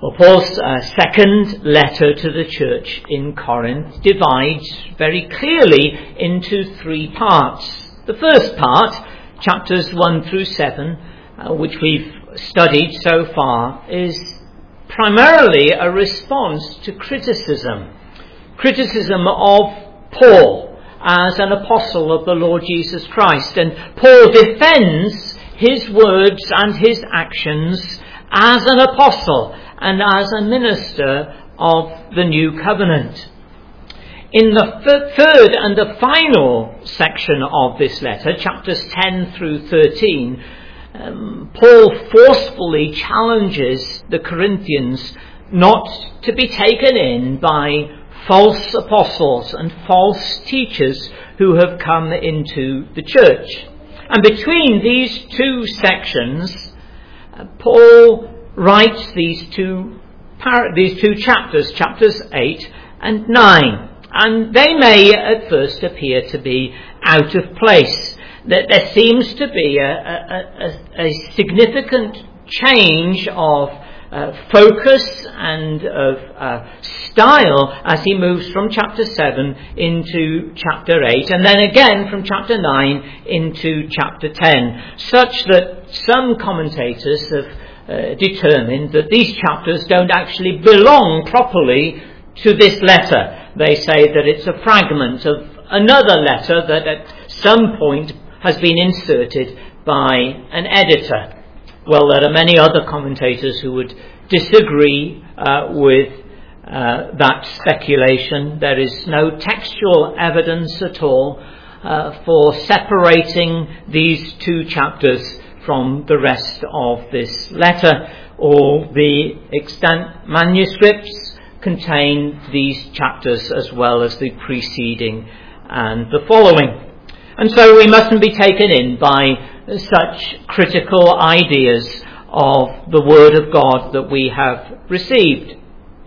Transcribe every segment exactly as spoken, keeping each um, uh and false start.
Well, Paul's uh, second letter to the church in Corinth divides very clearly into three parts. The first part, chapters one through seven, uh, which we've studied so far, is primarily a response to criticism. Criticism of Paul as an apostle of the Lord Jesus Christ. And Paul defends his words and his actions as an apostle and as a minister of the new covenant. In the th- third and the final section of this letter, chapters ten through thirteen, um, Paul forcefully challenges the Corinthians not to be taken in by false apostles and false teachers who have come into the church. And between these two sections, uh, Paul writes these two par- these two chapters, chapters eight and nine. And they may at first appear to be out of place. That there seems to be a, a, a, a significant change of uh, focus and of uh, style as he moves from chapter seven into chapter eight, and then again from chapter nine into chapter ten, such that some commentators have uh, determined that these chapters don't actually belong properly to this letter. They say that it's a fragment of another letter that at some point has been inserted by an editor. Well, there are many other commentators who would disagree uh, with uh, that speculation. There is no textual evidence at all uh, for separating these two chapters from the rest of this letter. All the extant manuscripts contain these chapters as well as the preceding and the following. And so we mustn't be taken in by such critical ideas of the Word of God that we have received.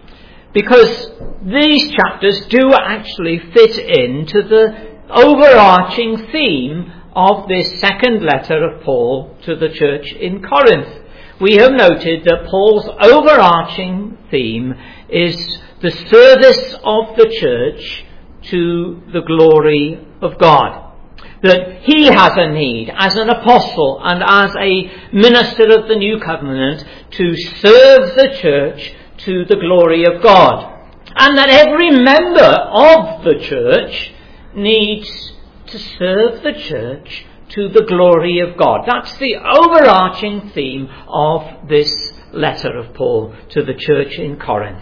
Because these chapters do actually fit into the overarching theme of this second letter of Paul to the church in Corinth. We have noted that Paul's overarching theme is the service of the church to the glory of God. That he has a need as an apostle and as a minister of the new covenant to serve the church to the glory of God. And that every member of the church needs to serve the church to the glory of God. That's the overarching theme of this letter of Paul to the church in Corinth.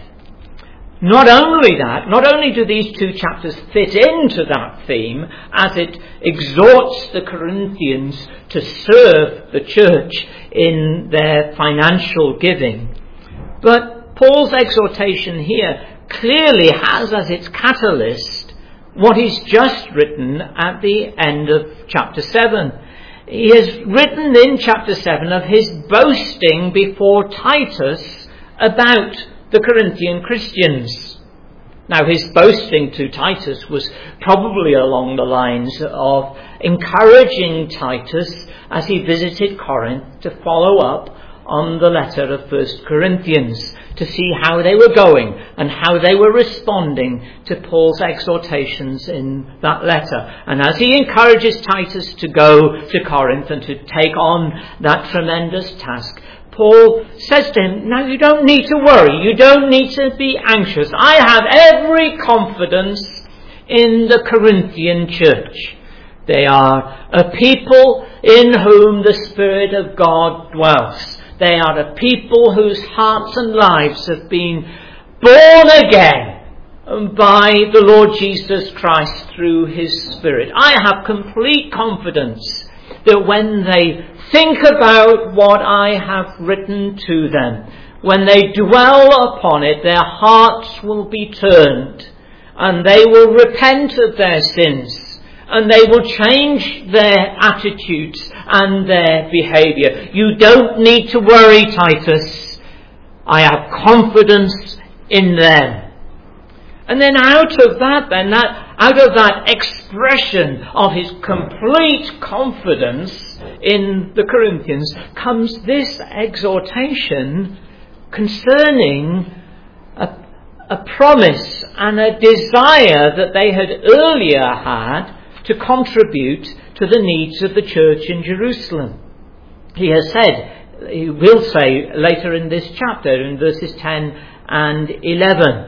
Not only that, not only do these two chapters fit into that theme as it exhorts the Corinthians to serve the church in their financial giving, but Paul's exhortation here clearly has as its catalyst what he's just written at the end of chapter seven. He has written in chapter seven of his boasting before Titus about the Corinthian Christians. Now, his boasting to Titus was probably along the lines of encouraging Titus as he visited Corinth to follow up on the letter of First Corinthians, to see how they were going and how they were responding to Paul's exhortations in that letter. And as he encourages Titus to go to Corinth and to take on that tremendous task, Paul says to him, now you don't need to worry, you don't need to be anxious. I have every confidence in the Corinthian church. They are a people in whom the Spirit of God dwells. They are a people whose hearts and lives have been born again by the Lord Jesus Christ through his Spirit. I have complete confidence that when they think about what I have written to them, when they dwell upon it, their hearts will be turned and they will repent of their sins and they will change their attitudes and their behaviour. You don't need to worry, Titus. I have confidence in them. And then out of that, then that out of that expression of his complete confidence in the Corinthians comes this exhortation concerning a, a promise and a desire that they had earlier had to contribute to the needs of the church in Jerusalem. He has said, he will say later in this chapter, in verses ten and eleven,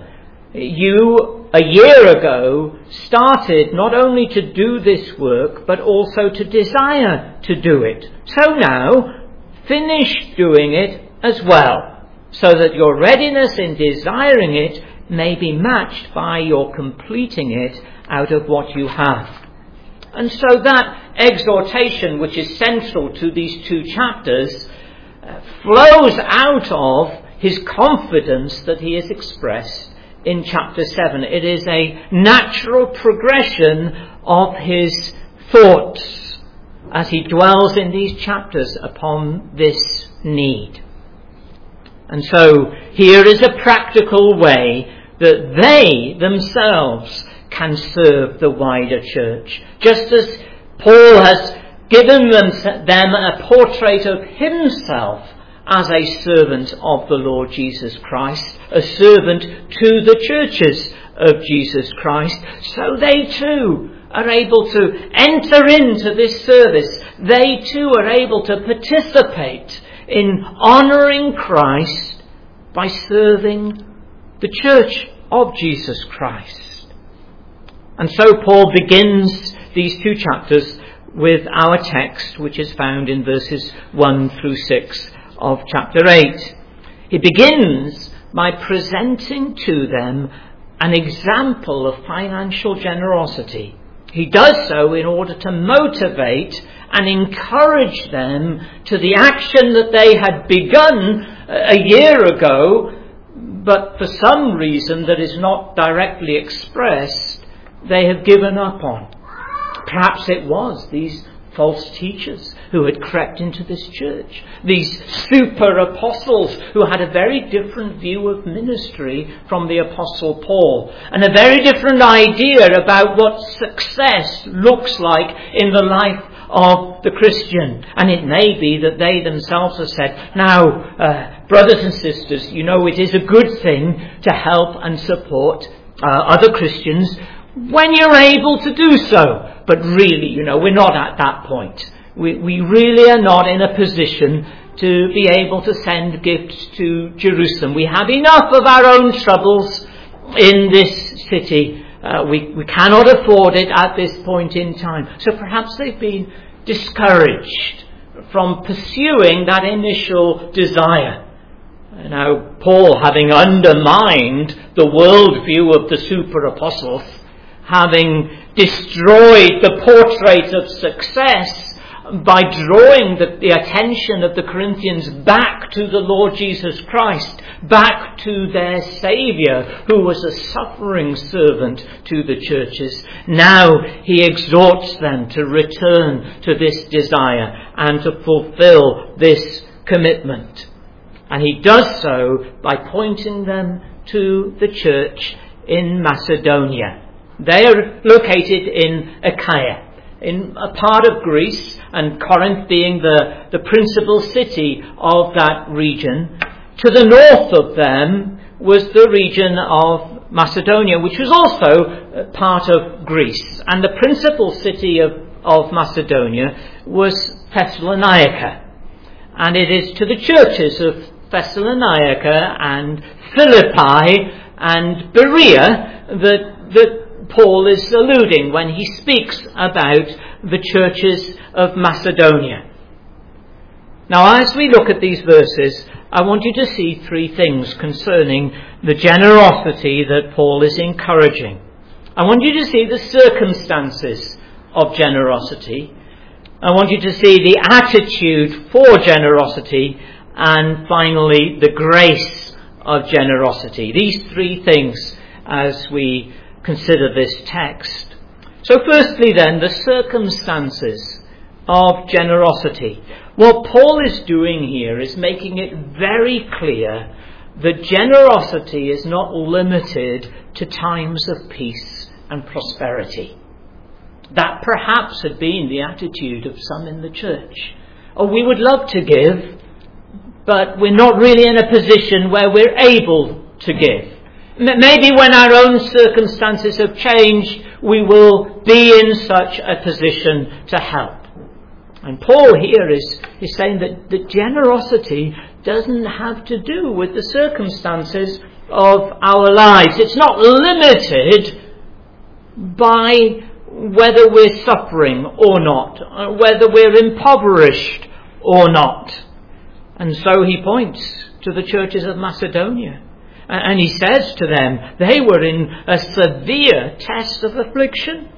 you a year ago started not only to do this work, but also to desire to do it. So now, finish doing it as well, so that your readiness in desiring it may be matched by your completing it out of what you have. And so that exhortation, which is central to these two chapters, uh, flows out of his confidence that he has expressed in chapter seven. It is a natural progression of his thoughts as he dwells in these chapters upon this need. And so here is a practical way that they themselves can serve the wider church. Just as Paul has given them, them a portrait of himself as a servant of the Lord Jesus Christ, a servant to the churches of Jesus Christ, so they too are able to enter into this service. They too are able to participate in honouring Christ by serving the church of Jesus Christ. And so Paul begins these two chapters with our text, which is found in verses one through six of chapter eight. He begins by presenting to them an example of financial generosity. He does so in order to motivate and encourage them to the action that they had begun a year ago, but for some reason that is not directly expressed, they have given up on. Perhaps it was these false teachers who had crept into this church, these super apostles who had a very different view of ministry from the Apostle Paul, and a very different idea about what success looks like in the life of the Christian. And it may be that they themselves have said, now, uh, brothers and sisters, you know, it is a good thing to help and support uh, other Christians when you're able to do so. But really, you know, we're not at that point. We, we really are not in a position to be able to send gifts to Jerusalem. We have enough of our own troubles in this city. Uh, we, we cannot afford it at this point in time. So perhaps they've been discouraged from pursuing that initial desire. Now, Paul, having undermined the worldview of the super apostles, having destroyed the portrait of success by drawing the, the attention of the Corinthians back to the Lord Jesus Christ, back to their Saviour, who was a suffering servant to the churches. Now he exhorts them to return to this desire and to fulfill this commitment. And he does so by pointing them to the church in Macedonia. They are located in Achaia, in a part of Greece, and Corinth being the, the principal city of that region. To the north of them was the region of Macedonia, which was also part of Greece. And the principal city of, of Macedonia was Thessalonica. And it is to the churches of Thessalonica and Philippi and Berea that, that Paul is alluding when he speaks about the churches of Macedonia. Now, as we look at these verses, I want you to see three things concerning the generosity that Paul is encouraging. I want you to see the circumstances of generosity. I want you to see the attitude for generosity. And finally, the grace of generosity. These three things as we consider this text. So firstly then, the circumstances of generosity. What Paul is doing here is making it very clear that generosity is not limited to times of peace and prosperity. That perhaps had been the attitude of some in the church. Oh, we would love to give, but we're not really in a position where we're able to give. Maybe when our own circumstances have changed, we will be in such a position to help. And Paul here is, is saying that the generosity doesn't have to do with the circumstances of our lives. It's not limited by whether we're suffering or not, whether we're impoverished or not. And so he points to the churches of Macedonia. And he says to them, they were in a severe test of affliction.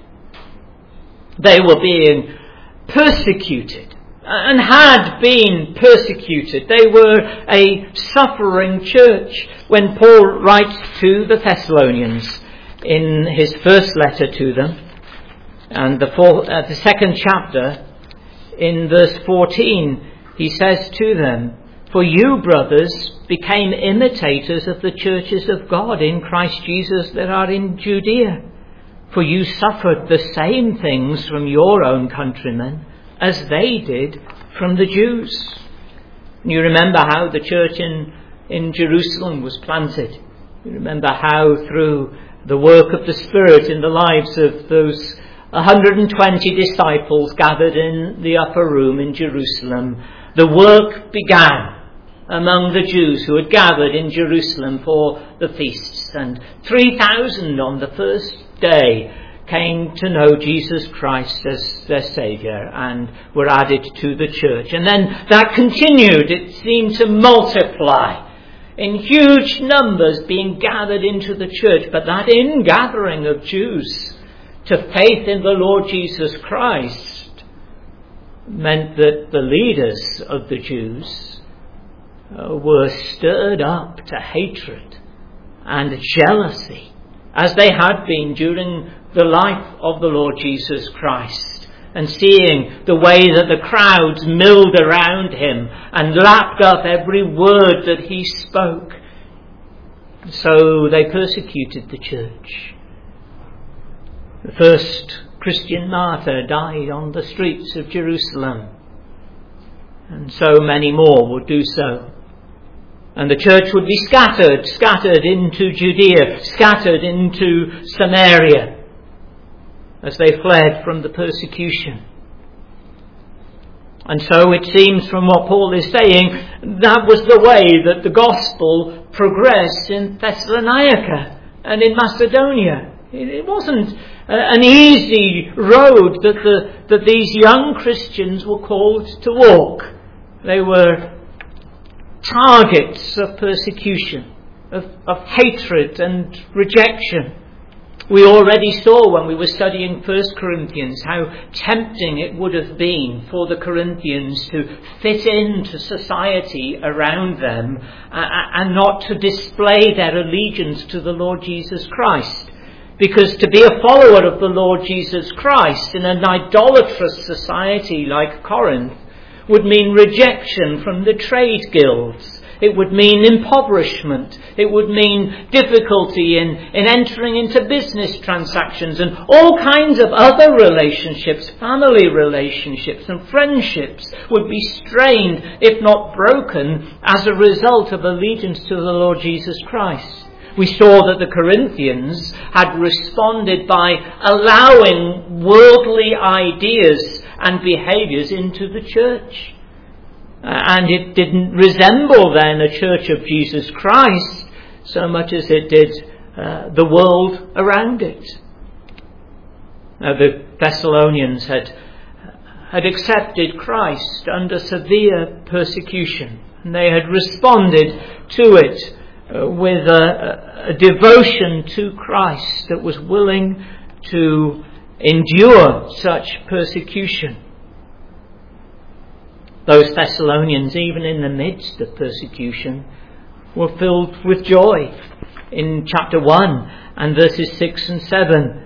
They were being persecuted and had been persecuted. They were a suffering church. When Paul writes to the Thessalonians in his first letter to them, and the, fourth, uh, the second chapter, in verse fourteen, he says to them, "For you, brothers, became imitators of the churches of God in Christ Jesus that are in Judea. For you suffered the same things from your own countrymen as they did from the Jews." And you remember how the church in, in Jerusalem was planted. You remember how through the work of the Spirit in the lives of those one hundred twenty disciples gathered in the upper room in Jerusalem, the work began among the Jews who had gathered in Jerusalem for the feasts. And three thousand on the first day came to know Jesus Christ as their Saviour and were added to the church. And then that continued. It seemed to multiply in huge numbers being gathered into the church. But that ingathering of Jews to faith in the Lord Jesus Christ meant that the leaders of the Jews uh, were stirred up to hatred and jealousy, as they had been during the life of the Lord Jesus Christ, and seeing the way that the crowds milled around him and lapped up every word that he spoke. So they persecuted the church. The first Christian martyr died on the streets of Jerusalem, and so many more would do so. And the church would be scattered, scattered into Judea, scattered into Samaria, as they fled from the persecution. And so it seems from what Paul is saying, that was the way that the gospel progressed in Thessalonica and in Macedonia. It wasn't an easy road that the, that these young Christians were called to walk. They were targets of persecution, of, of hatred and rejection. We already saw when we were studying First Corinthians how tempting it would have been for the Corinthians to fit into society around them and not to display their allegiance to the Lord Jesus Christ. Because to be a follower of the Lord Jesus Christ in an idolatrous society like Corinth would mean rejection from the trade guilds. It would mean impoverishment. It would mean difficulty in, in entering into business transactions and all kinds of other relationships, family relationships and friendships would be strained, if not broken, as a result of allegiance to the Lord Jesus Christ. We saw that the Corinthians had responded by allowing worldly ideas and behaviours into the church. Uh, and it didn't resemble then a church of Jesus Christ so much as it did uh, the world around it. Now the Thessalonians had, had accepted Christ under severe persecution, and they had responded to it uh, with a, a devotion to Christ that was willing to endure such persecution. Those Thessalonians, even in the midst of persecution, were filled with joy. In chapter one and verses six and seven,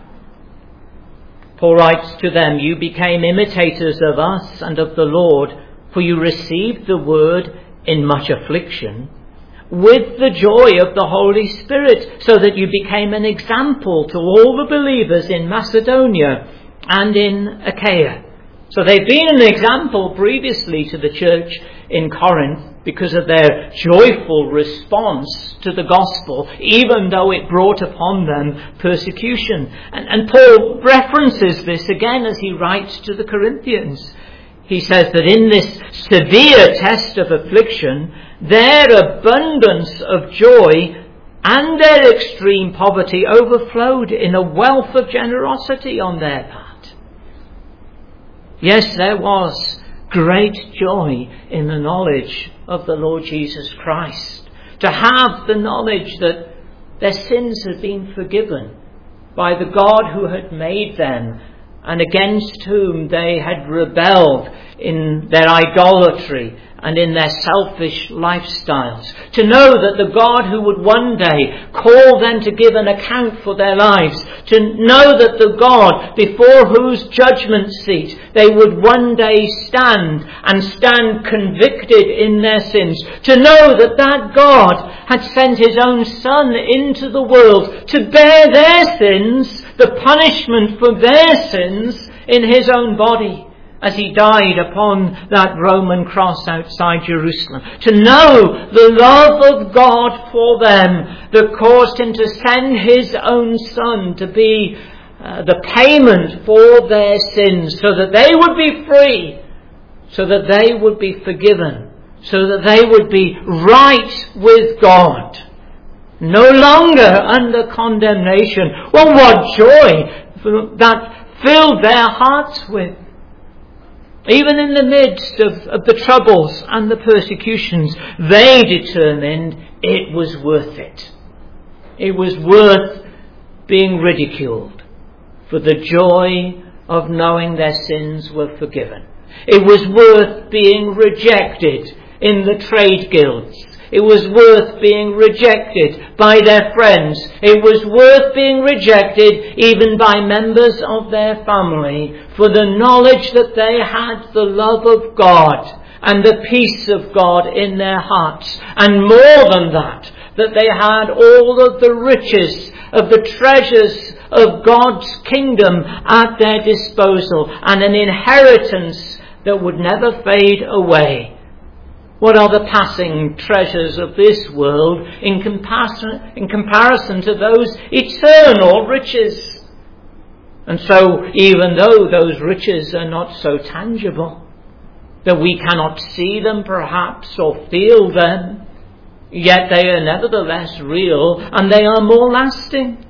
Paul writes to them, "You became imitators of us and of the Lord, for you received the word in much affliction, with the joy of the Holy Spirit, so that you became an example to all the believers in Macedonia and in Achaia." So they've been an example previously to the church in Corinth because of their joyful response to the gospel, even though it brought upon them persecution. And, and Paul references this again as he writes to the Corinthians. He says that in this severe test of affliction, their abundance of joy and their extreme poverty overflowed in a wealth of generosity on their part. Yes, there was great joy in the knowledge of the Lord Jesus Christ. To have the knowledge that their sins had been forgiven by the God who had made them and against whom they had rebelled in their idolatry and in their selfish lifestyles. To know that the God who would one day call them to give an account for their lives. To know that the God before whose judgment seat they would one day stand and stand convicted in their sins. To know that that God had sent his own Son into the world to bear their sins, the punishment for their sins in his own body, as he died upon that Roman cross outside Jerusalem. To know the love of God for them that caused him to send his own Son to be uh, the payment for their sins, so that they would be free, so that they would be forgiven, so that they would be right with God, no longer under condemnation. Well, what joy that filled their hearts with. Even in the midst of, of the troubles and the persecutions, they determined it was worth it. It was worth being ridiculed for the joy of knowing their sins were forgiven. It was worth being rejected in the trade guilds. It was worth being rejected by their friends. It was worth being rejected even by members of their family for the knowledge that they had the love of God and the peace of God in their hearts. And more than that, that they had all of the riches of the treasures of God's kingdom at their disposal and an inheritance that would never fade away. What are the passing treasures of this world in comparison, in comparison to those eternal riches? And so, even though those riches are not so tangible, that we cannot see them perhaps or feel them, yet they are nevertheless real and they are more lasting.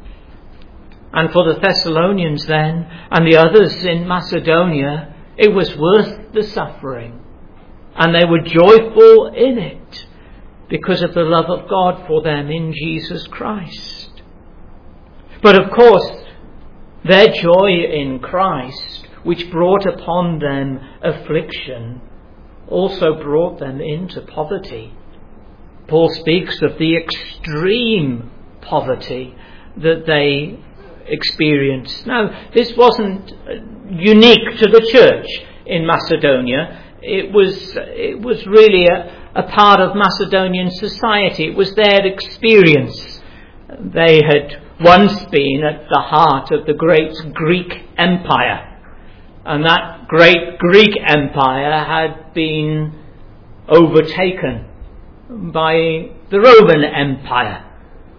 And for the Thessalonians then, and the others in Macedonia, it was worth the suffering. And they were joyful in it because of the love of God for them in Jesus Christ. But of course, their joy in Christ, which brought upon them affliction, also brought them into poverty. Paul speaks of the extreme poverty that they experienced. Now, this wasn't unique to the church in Macedonia. It was it was really a, a part of Macedonian society. It was their experience. They had once been at the heart of the great Greek Empire. And that great Greek Empire had been overtaken by the Roman Empire.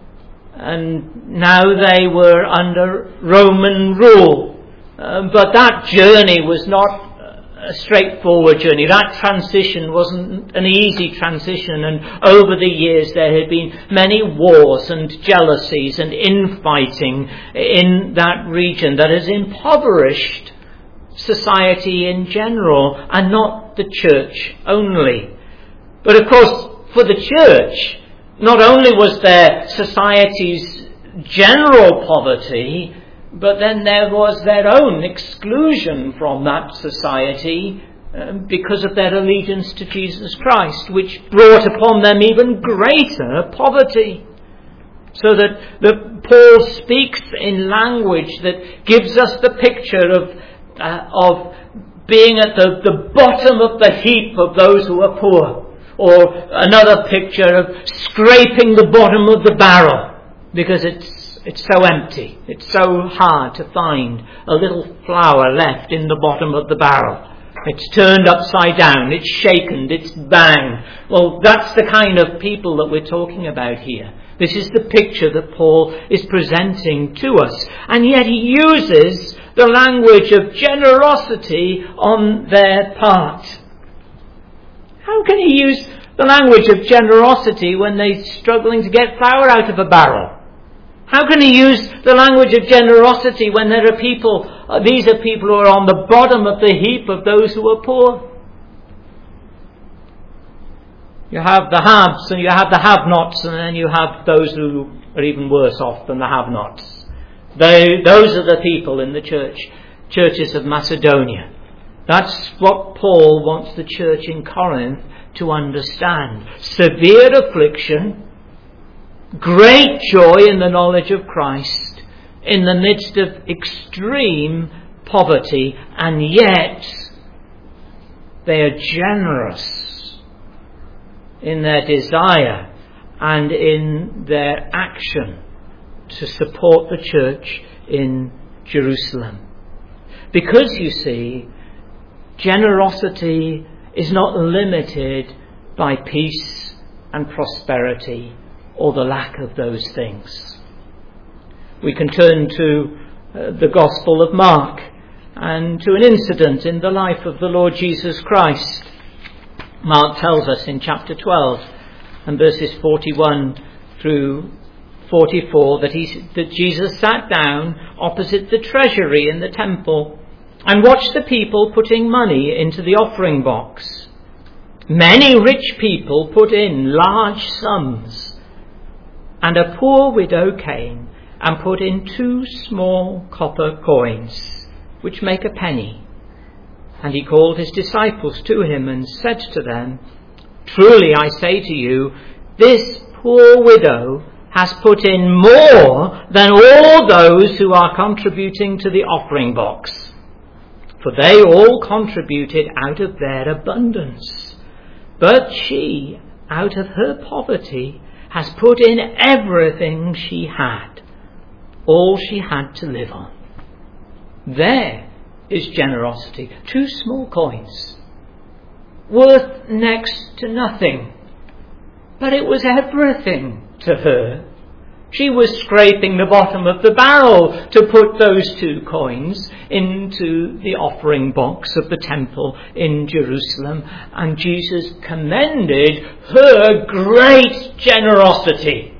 And now they were under Roman rule. Uh, but that journey was not a straightforward journey. That transition wasn't an easy transition, and over the years there had been many wars and jealousies and infighting in that region that has impoverished society in general, and not the church only. But of course, for the church, not only was there society's general poverty, but then there was their own exclusion from that society uh, because of their allegiance to Jesus Christ, which brought upon them even greater poverty. So that, that Paul speaks in language that gives us the picture of, uh, of being at the, the bottom of the heap of those who are poor. Or another picture of scraping the bottom of the barrel, because it's It's so empty. It's so hard to find a little flour left in the bottom of the barrel. It's turned upside down. It's shaken. It's banged. Well, that's the kind of people that we're talking about here. This is the picture that Paul is presenting to us. And yet he uses the language of generosity on their part. How can he use the language of generosity when they're struggling to get flour out of a barrel? How can he use the language of generosity when there are people, uh, these are people who are on the bottom of the heap of those who are poor? You have the haves and you have the have-nots, and then you have those who are even worse off than the have-nots. They, those are the people in the church, churches of Macedonia. That's what Paul wants the church in Corinth to understand. Severe affliction, great joy in the knowledge of Christ, in the midst of extreme poverty, and yet they are generous in their desire and in their action to support the church in Jerusalem. Because, you see, generosity is not limited by peace and prosperity or the lack of those things. We can turn to uh, the Gospel of Mark and to an incident in the life of the Lord Jesus Christ. Mark tells us in chapter twelve and verses forty-one through forty-four that, he, that Jesus sat down opposite the treasury in the temple and watched the people putting money into the offering box. Many rich people put in large sums, and a poor widow came and put in two small copper coins, which make a penny. And he called his disciples to him and said to them, "Truly I say to you, this poor widow has put in more than all those who are contributing to the offering box. For they all contributed out of their abundance. But she, out of her poverty, has put in everything she had, all she had to live on." There is generosity. Two small coins, worth next to nothing, but it was everything to her. She was scraping the bottom of the barrel to put those two coins into the offering box of the temple in Jerusalem, and Jesus commended her great generosity.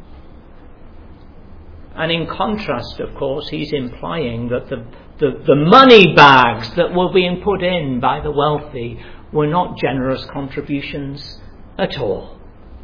And in contrast, of course, he's implying that the, the, the money bags that were being put in by the wealthy were not generous contributions at all.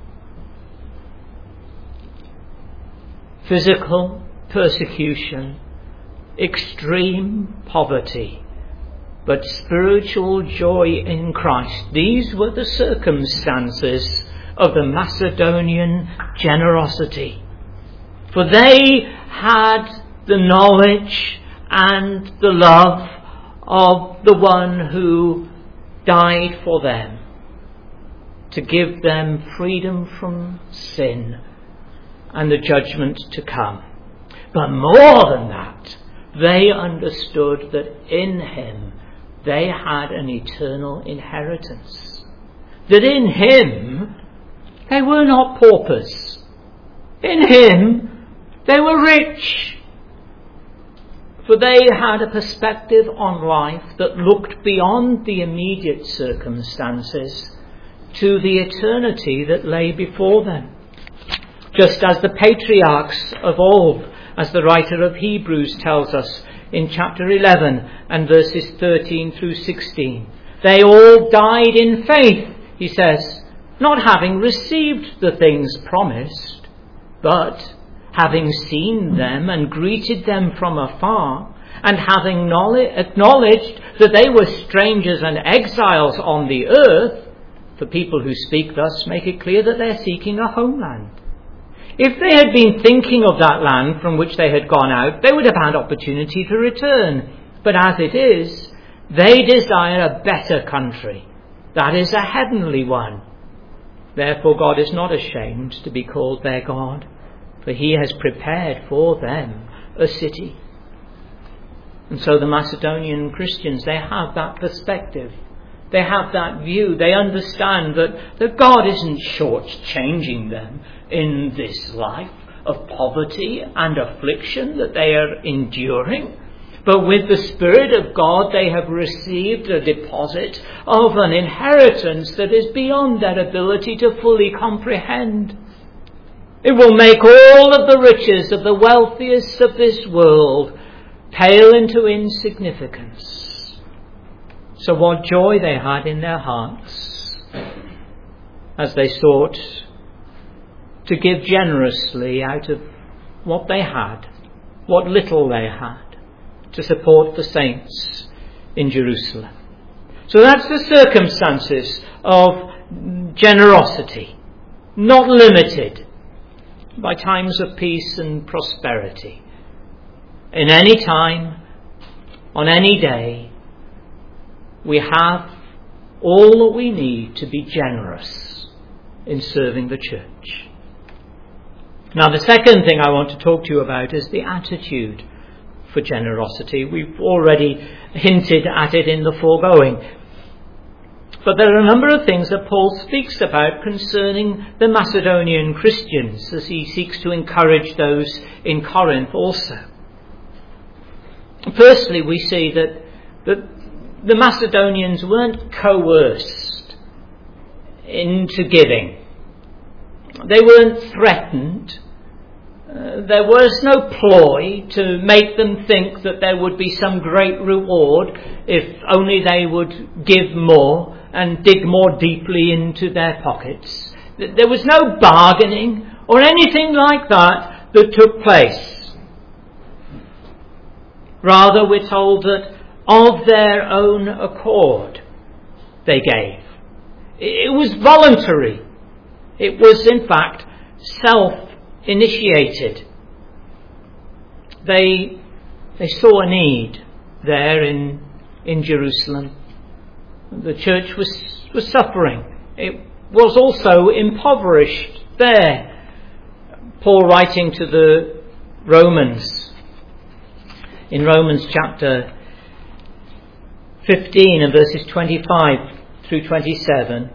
Physical persecution, extreme poverty, but spiritual joy in Christ. These were the circumstances of the Macedonian generosity. For they had the knowledge and the love of the one who died for them to give them freedom from sin and the judgment to come. But more than that, they understood that in him they had an eternal inheritance. That in him they were not paupers. In him they were rich. For they had a perspective on life that looked beyond the immediate circumstances to the eternity that lay before them. Just as the patriarchs of old, as the writer of Hebrews tells us in chapter eleven and verses thirteen through sixteen. They all died in faith, he says, not having received the things promised, but having seen them and greeted them from afar, and having acknowledged that they were strangers and exiles on the earth. For people who speak thus make it clear that they're seeking a homeland. If they had been thinking of that land from which they had gone out, they would have had opportunity to return. But as it is, they desire a better country, that is, a heavenly one. Therefore God is not ashamed to be called their God, for he has prepared for them a city. And so the Macedonian Christians, they have that perspective. They have that view. They understand that, that God isn't short-changing them in this life of poverty and affliction that they are enduring. But with the Spirit of God, they have received a deposit of an inheritance that is beyond their ability to fully comprehend. It will make all of the riches of the wealthiest of this world pale into insignificance. So what joy they had in their hearts as they sought to give generously out of what they had, what little they had, to support the saints in Jerusalem. So that's the circumstances of generosity, not limited by times of peace and prosperity. In any time, on any day, we have all that we need to be generous in serving the church. Now, the second thing I want to talk to you about is the attitude for generosity. We've already hinted at it in the foregoing. But there are a number of things that Paul speaks about concerning the Macedonian Christians as he seeks to encourage those in Corinth also. Firstly, we see that, that the Macedonians weren't coerced into giving. They weren't threatened. Uh, there was no ploy to make them think that there would be some great reward if only they would give more and dig more deeply into their pockets. There was no bargaining or anything like that that took place. Rather, we're told that of their own accord they gave. It was voluntary. It was, in fact, self-initiated. They, they saw a need there in, in Jerusalem. The church was, was suffering. It was also impoverished there. Paul, writing to the Romans, in Romans chapter fifteen and verses twenty-five through twenty-seven,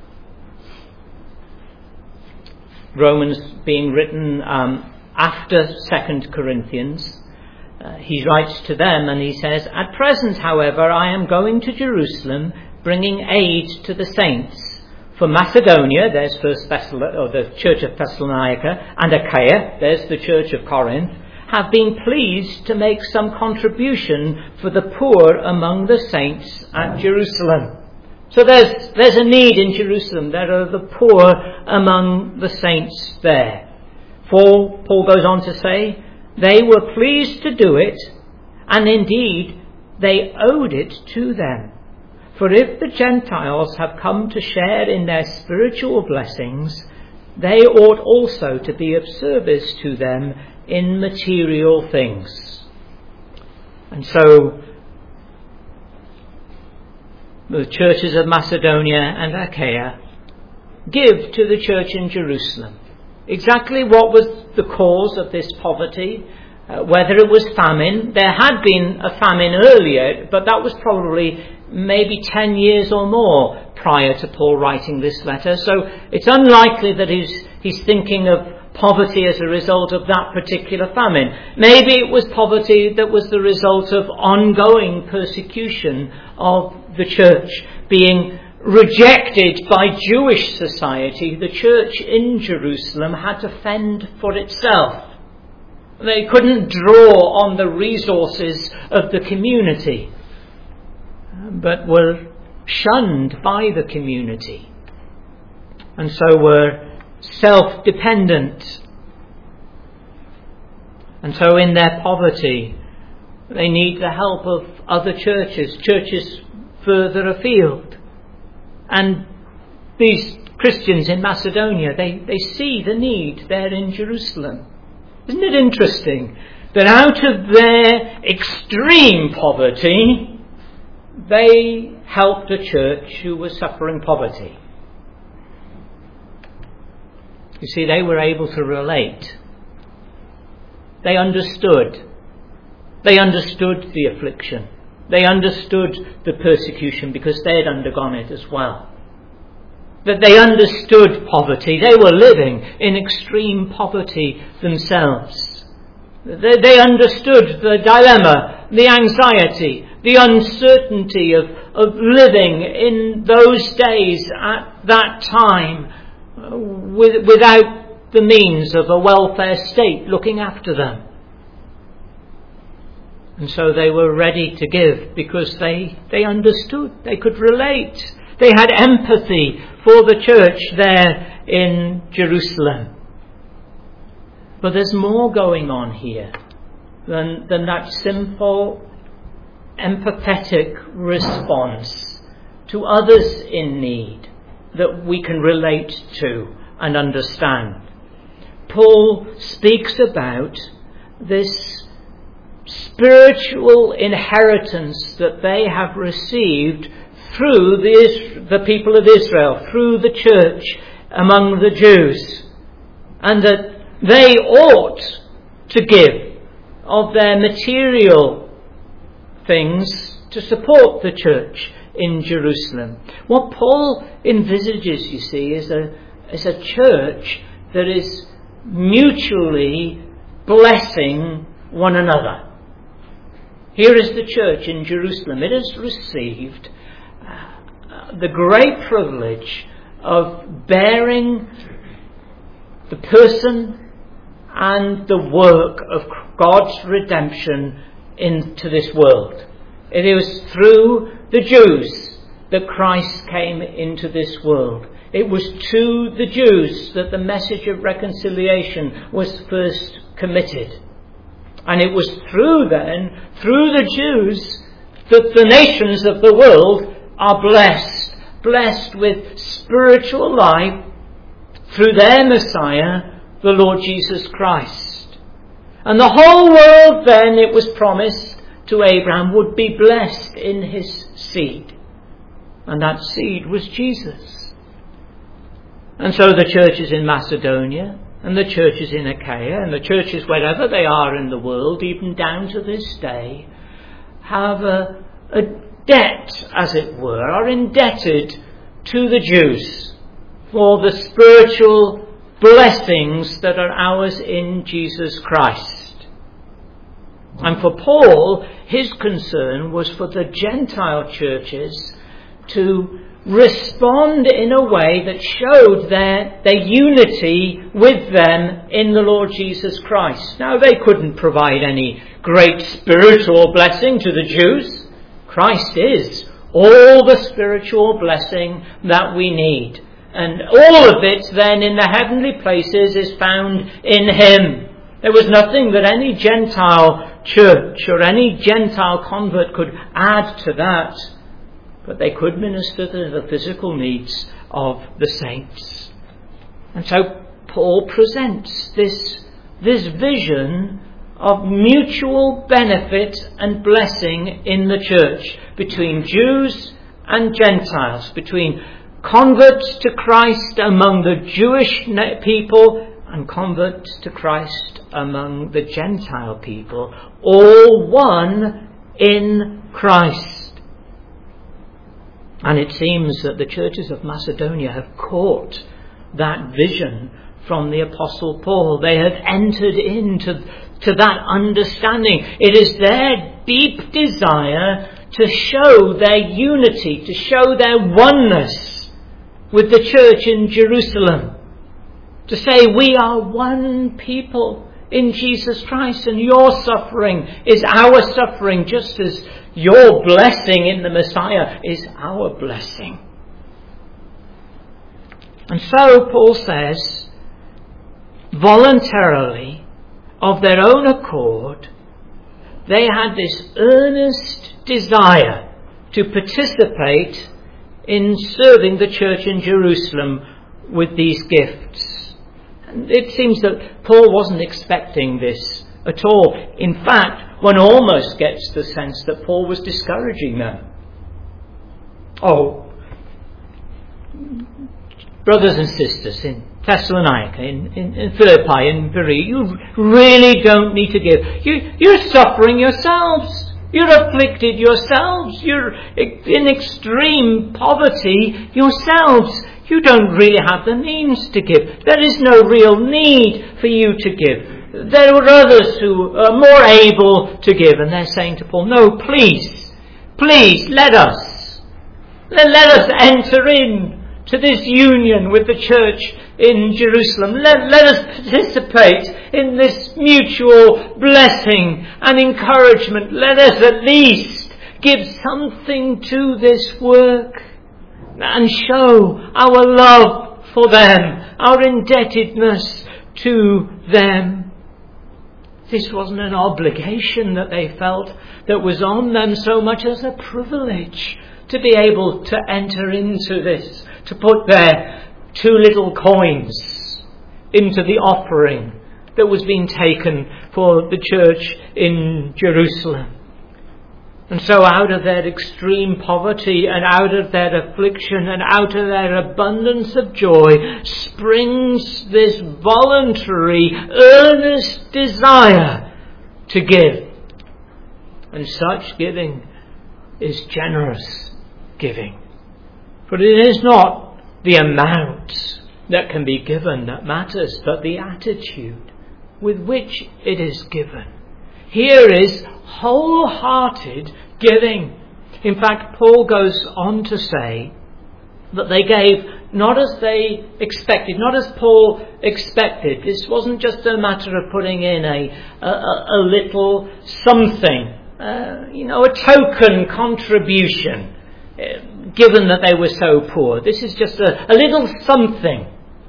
Romans being written um, after Second Corinthians, uh, he writes to them and he says, "At present, however, I am going to Jerusalem, bringing aid to the saints. For Macedonia," there's First Thessal- or the church of Thessalonica, "and Achaia," there's the church of Corinth, "have been pleased to make some contribution for the poor among the saints at Jerusalem." So there's, there's a need in Jerusalem. There are the poor among the saints there. For, Paul goes on to say, they were pleased to do it, and indeed they owed it to them. For if the Gentiles have come to share in their spiritual blessings, they ought also to be of service to them in material things. And so the churches of Macedonia and Achaia give to the church in Jerusalem. Exactly what was the cause of this poverty, uh, whether it was famine. There had been a famine earlier, but that was probably maybe ten years or more prior to Paul writing this letter. So it's unlikely that he's, he's thinking of poverty as a result of that particular famine. Maybe it was poverty that was the result of ongoing persecution of the church, being rejected by Jewish society. The church in Jerusalem had to fend for itself. They couldn't draw on the resources of the community, but were shunned by the community, and so were self-dependent. And so in their poverty, they need the help of other churches, churches further afield. And these Christians in Macedonia, they, they see the need there in Jerusalem. Isn't it interesting that out of their extreme poverty, they helped a church who was suffering poverty? You see, they were able to relate They understood. They understood the affliction. They understood the persecution because they had undergone it as well. That they understood poverty. They were living in extreme poverty themselves. They, they understood the dilemma, the anxiety, the uncertainty of, of living in those days at that time uh, with, without the means of a welfare state looking after them. And so they were ready to give because they, they understood, they could relate. They had empathy for the church there in Jerusalem. But there's more going on here than, than that simple, empathetic response to others in need that we can relate to and understand. Paul speaks about this spiritual inheritance that they have received through the, the people of Israel, through the church among the Jews, and that they ought to give of their material things to support the church in Jerusalem. What Paul envisages, you see, is a, is a church that is mutually blessing one another. Here is the church in Jerusalem. It has received uh, the great privilege of bearing the person and the work of God's redemption into this world. It was through the Jews that Christ came into this world. It was to the Jews that the message of reconciliation was first committed. And it was through then, through the Jews, that the nations of the world are blessed. Blessed with spiritual life through their Messiah, the Lord Jesus Christ. And the whole world then, it was promised to Abraham, would be blessed in his seed. And that seed was Jesus. And so the churches in Macedonia, and the churches in Achaia, and the churches wherever they are in the world, even down to this day, have a, a debt, as it were, are indebted to the Jews for the spiritual blessings that are ours in Jesus Christ. And for Paul, his concern was for the Gentile churches to respond in a way that showed their, their unity with them in the Lord Jesus Christ. Now, they couldn't provide any great spiritual blessing to the Jews. Christ is all the spiritual blessing that we need. And all of it then in the heavenly places is found in Him. There was nothing that any Gentile church or any Gentile convert could add to that. But they could minister to the physical needs of the saints. And so Paul presents this, this vision of mutual benefit and blessing in the church between Jews and Gentiles, between converts to Christ among the Jewish people and converts to Christ among the Gentile people, all one in Christ. And it seems that the churches of Macedonia have caught that vision from the Apostle Paul. They have entered into to that understanding. It is their deep desire to show their unity, to show their oneness with the church in Jerusalem. To say, we are one people in Jesus Christ, and your suffering is our suffering, just as your blessing in the Messiah is our blessing. And so Paul says, voluntarily, of their own accord, they had this earnest desire to participate in serving the church in Jerusalem with these gifts. And it seems that Paul wasn't expecting this at all. In fact, one almost gets the sense that Paul was discouraging them. Oh, brothers and sisters in Thessalonica, in, in, in Philippi, in Berea. You really don't need to give. You, you're suffering yourselves. You're afflicted yourselves. You're in extreme poverty yourselves. You don't really have the means to give. There is no real need for you to give. There are others who are more able to give, and they're saying to Paul, no, please, please, let us. Let, let us enter in to this union with the church in Jerusalem. Let, let us participate in this mutual blessing and encouragement. Let us at least give something to this work and show our love for them, our indebtedness to them. This wasn't an obligation that they felt that was on them so much as a privilege to be able to enter into this, to put their two little coins into the offering that was being taken for the church in Jerusalem. And so out of their extreme poverty and out of their affliction and out of their abundance of joy springs this voluntary, earnest desire to give. And such giving is generous giving. But it is not the amount that can be given that matters, but the attitude with which it is given. Here is wholehearted giving. In fact, Paul goes on to say that they gave not as they expected, not as Paul expected. This wasn't just a matter of putting in a, a, a little something, uh, you know, a token contribution, uh, given that they were so poor. This is just a, a little something.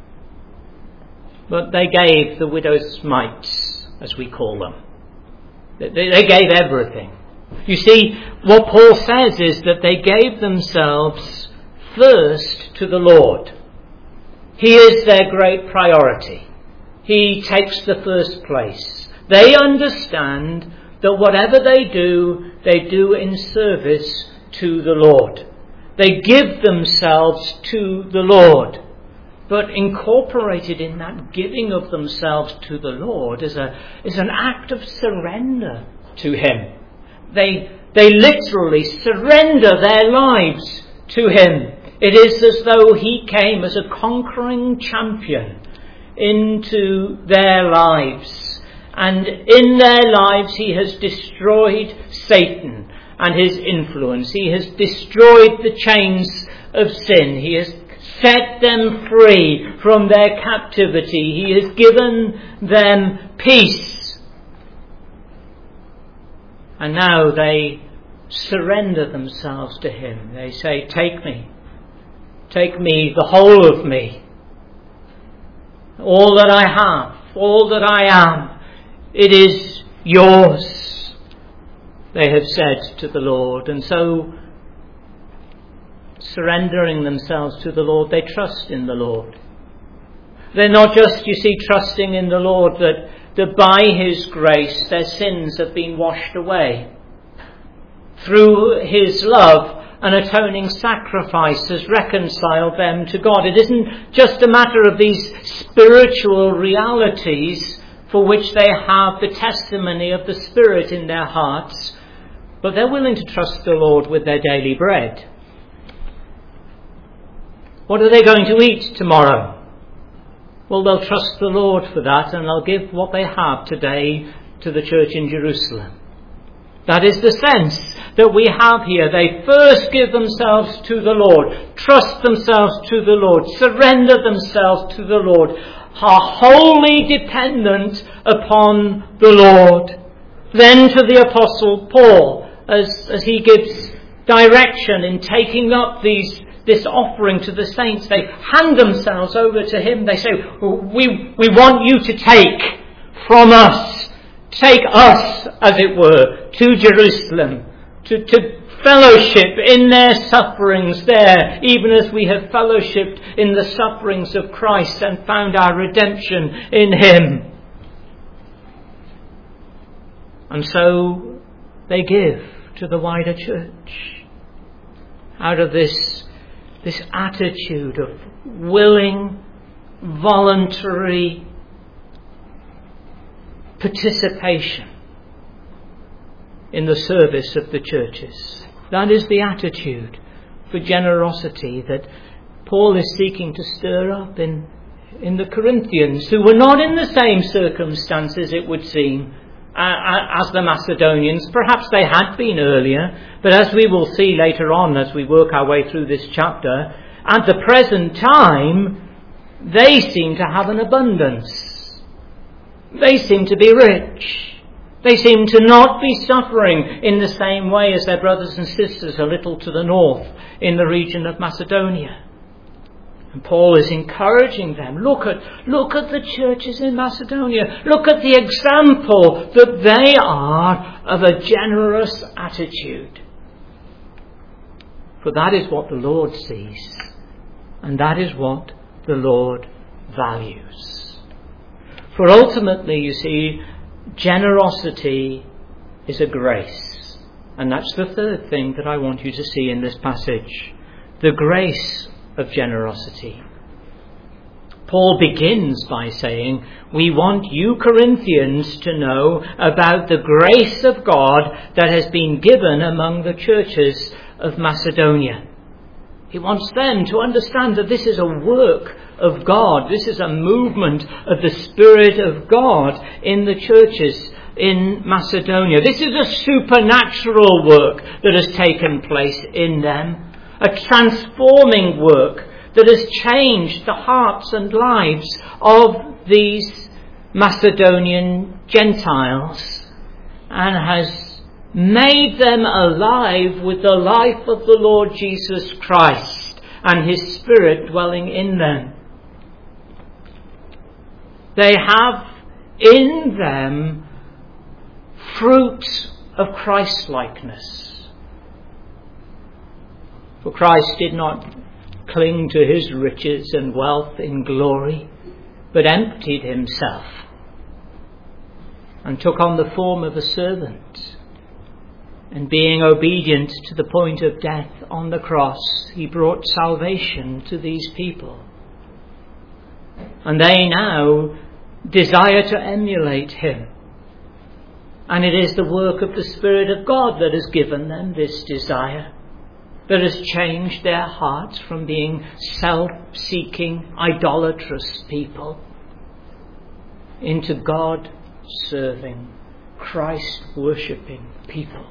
But they gave the widow's mites, as we call them. They, they gave everything. You see, what Paul says is that they gave themselves first to the Lord. He is their great priority. He takes the first place. They understand that whatever they do, they do in service to the Lord. They give themselves to the Lord. But incorporated in that giving of themselves to the Lord is a is an act of surrender to Him. They they literally surrender their lives to Him. It is as though He came as a conquering champion into their lives. And in their lives He has destroyed Satan and his influence. He has destroyed the chains of sin. He has set them free from their captivity. He has given them peace. And now they surrender themselves to Him. They say, take me. Take me, the whole of me. All that I have, all that I am, it is yours, they have said to the Lord. And so, surrendering themselves to the Lord, they trust in the Lord. They're not just, you see, trusting in the Lord that, that by His grace their sins have been washed away. Through His love, an atoning sacrifice has reconciled them to God. It isn't just a matter of these spiritual realities for which they have the testimony of the Spirit in their hearts, but they're willing to trust the Lord with their daily bread. What are they going to eat tomorrow? Well, they'll trust the Lord for that, and they'll give what they have today to the church in Jerusalem. That is the sense that we have here. They first give themselves to the Lord, trust themselves to the Lord, surrender themselves to the Lord, are wholly dependent upon the Lord. Then to the Apostle Paul, as, as he gives direction in taking up these this offering to the saints, they hand themselves over to him. They say, we, we want you to take from us, take us, as it were, to Jerusalem, to, to fellowship in their sufferings there, even as we have fellowshipped in the sufferings of Christ and found our redemption in Him. And so they give to the wider church out of this This attitude of willing voluntary participation in the service of the churches. That is the attitude for generosity that Paul is seeking to stir up in, in the Corinthians, who were not in the same circumstances, it would seem, uh, as the Macedonians. Perhaps they had been earlier, but as we will see later on as we work our way through this chapter, at the present time, they seem to have an abundance. They seem to be rich. They seem to not be suffering in the same way as their brothers and sisters a little to the north in the region of Macedonia. And Paul is encouraging them. Look at, look at the churches in Macedonia. Look at the example that they are of a generous attitude. For that is what the Lord sees. And that is what the Lord values. For ultimately, you see, generosity is a grace. And that's the third thing that I want you to see in this passage. The grace of generosity. Paul begins by saying, we want you Corinthians to know about the grace of God that has been given among the churches of Macedonia. He wants them to understand that this is a work of God. This is a movement of the Spirit of God in the churches in Macedonia. This is a supernatural work that has taken place in them. A transforming work that has changed the hearts and lives of these Macedonian Gentiles and has made them alive with the life of the Lord Jesus Christ and His Spirit dwelling in them. They have in them fruits of Christ-likeness. For Christ did not cling to his riches and wealth in glory, but emptied himself and took on the form of a servant. And being obedient to the point of death on the cross, he brought salvation to these people. And they now desire to emulate him. And it is the work of the Spirit of God that has given them this desire, that has changed their hearts from being self-seeking, idolatrous people into God-serving, Christ-worshipping people.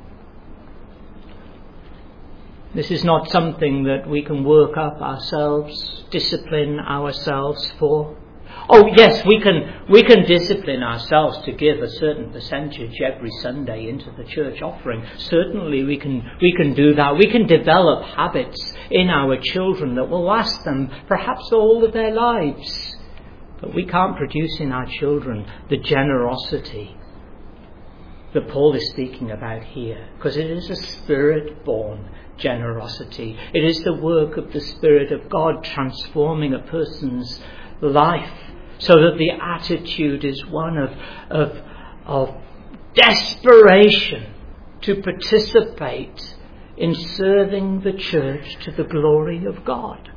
This is not something that we can work up ourselves, discipline ourselves for. Oh yes, we can we can discipline ourselves to give a certain percentage every Sunday into the church offering. Certainly we can we can do that. We can develop habits in our children that will last them perhaps all of their lives. But we can't produce in our children the generosity that Paul is speaking about here, because it is a Spirit-born generosity. It is the work of the Spirit of God transforming a person's life, so that the attitude is one of, of, of desperation to participate in serving the church to the glory of God.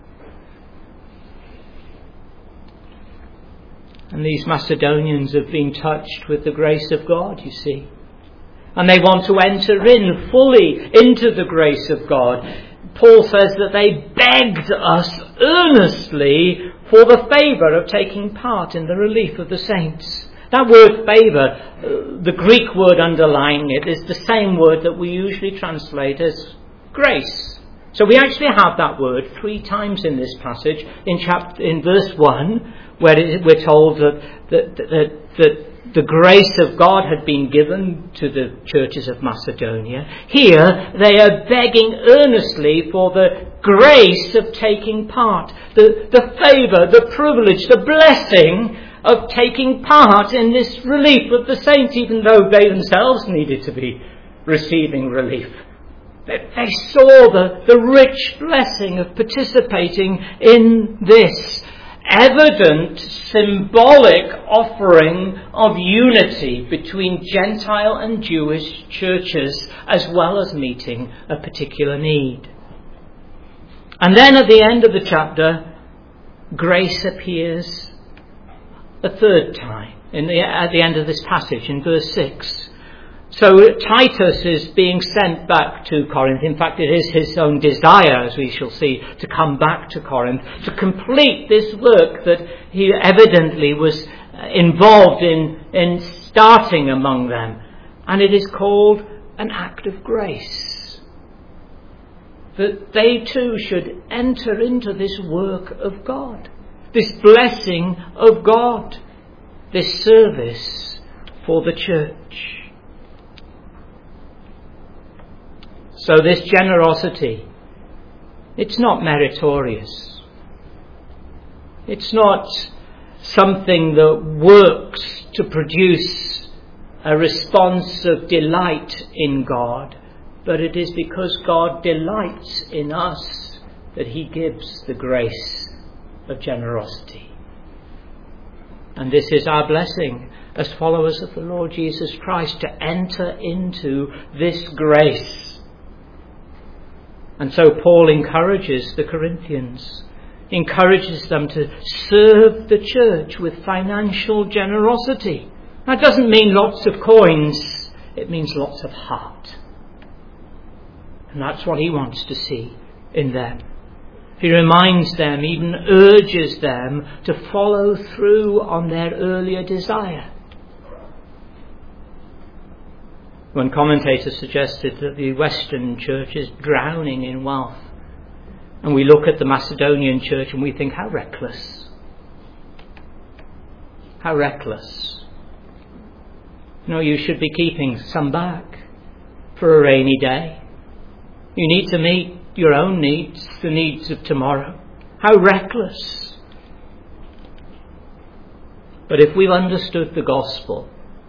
And these Macedonians have been touched with the grace of God, you see. And they want to enter in fully into the grace of God. Paul says that they begged us earnestly for the favour of taking part in the relief of the saints. That word favour, uh, the Greek word underlying it, is the same word that we usually translate as grace. So we actually have that word three times in this passage. In chapter, in verse one, where it, we're told that, that, that, that the grace of God had been given to the churches of Macedonia. Here they are begging earnestly for the grace of taking part, the, the favour, the privilege, the blessing of taking part in this relief of the saints, even though they themselves needed to be receiving relief. They, they saw the, the rich blessing of participating in this evident, symbolic offering of unity between Gentile and Jewish churches, as well as meeting a particular need. And then at the end of the chapter, grace appears a third time in the, at the end of this passage in verse six. So Titus is being sent back to Corinth. In fact, it is his own desire, as we shall see, to come back to Corinth, to complete this work that he evidently was involved in, in starting among them. And it is called an act of grace. That they too should enter into this work of God, this blessing of God, this service for the church. So this generosity, it's not meritorious. It's not something that works to produce a response of delight in God, but it is because God delights in us that he gives the grace of generosity. And this is our blessing as followers of the Lord Jesus Christ, to enter into this grace. And so Paul encourages the Corinthians, encourages them to serve the church with financial generosity. That doesn't mean lots of coins, it means lots of heart. And that's what he wants to see in them. He reminds them, even urges them to follow through on their earlier desire. One commentator suggested that the Western church is drowning in wealth. And we look at the Macedonian church and we think, how reckless. How reckless. No, you should be keeping some back for a rainy day. You need to meet your own needs, the needs of tomorrow. How reckless. But if we've understood the gospel,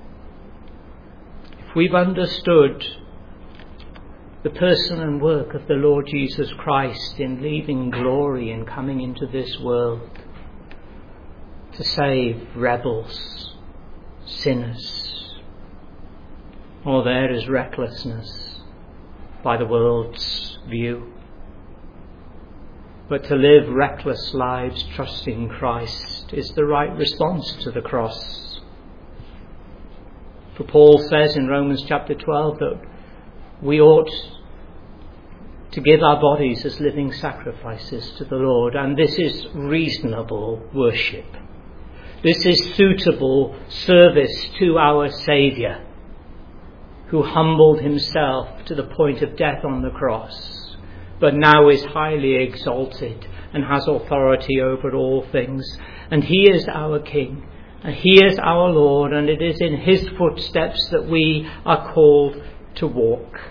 if we've understood the person and work of the Lord Jesus Christ in leaving glory and coming into this world to save rebels, sinners, all there is recklessness by the world's view. But to live reckless lives trusting Christ is the right response to the cross. For Paul says in Romans chapter twelve that we ought to give our bodies as living sacrifices to the Lord, and this is reasonable worship. This is suitable service to our Saviour, who humbled himself to the point of death on the cross, but now is highly exalted and has authority over all things. And he is our King, and he is our Lord, and it is in his footsteps that we are called to walk.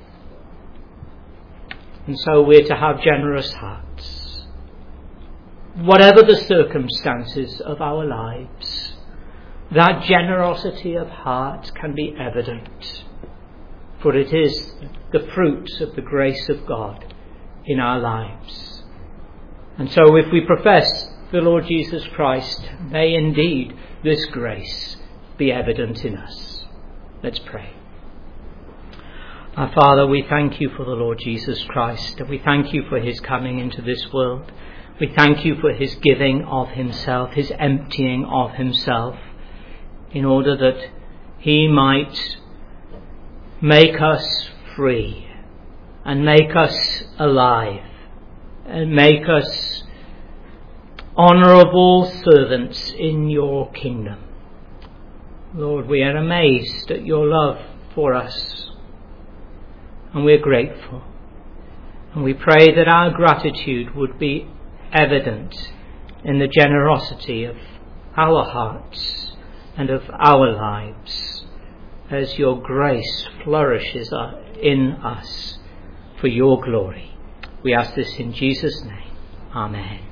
And so we're to have generous hearts. Whatever the circumstances of our lives, that generosity of heart can be evident, for it is the fruit of the grace of God in our lives. And so if we profess the Lord Jesus Christ, may indeed this grace be evident in us. Let's pray. Our Father, we thank you for the Lord Jesus Christ, and we thank you for his coming into this world. We thank you for his giving of himself, his emptying of himself, in order that he might make us free and make us alive and make us honourable servants in your kingdom. Lord, we are amazed at your love for us, and we're grateful. And we pray that our gratitude would be evident in the generosity of our hearts and of our lives, as your grace flourishes in us for your glory. We ask this in Jesus' name. Amen.